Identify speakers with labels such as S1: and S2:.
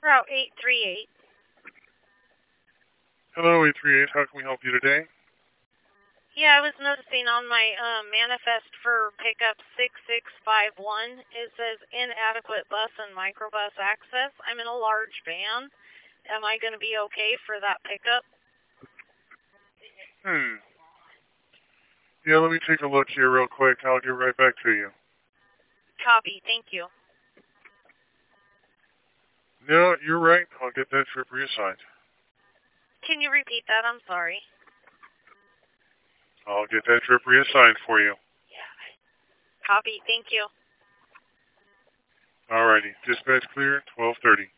S1: Route 838.
S2: Hello, 838. How can we help you today?
S1: Yeah, I was noticing on my manifest for pickup 6651, it says inadequate bus and microbus access. I'm in a large van. Am I going to be okay for that pickup?
S2: Yeah, let me take a look here real quick. I'll get right back to you.
S1: Copy. Thank you.
S2: No, you're right. I'll get that trip reassigned.
S1: Can you repeat that? I'm sorry.
S2: I'll get that trip reassigned for you.
S1: Yeah. Copy. Thank you.
S2: Alrighty. Dispatch clear, 12:30.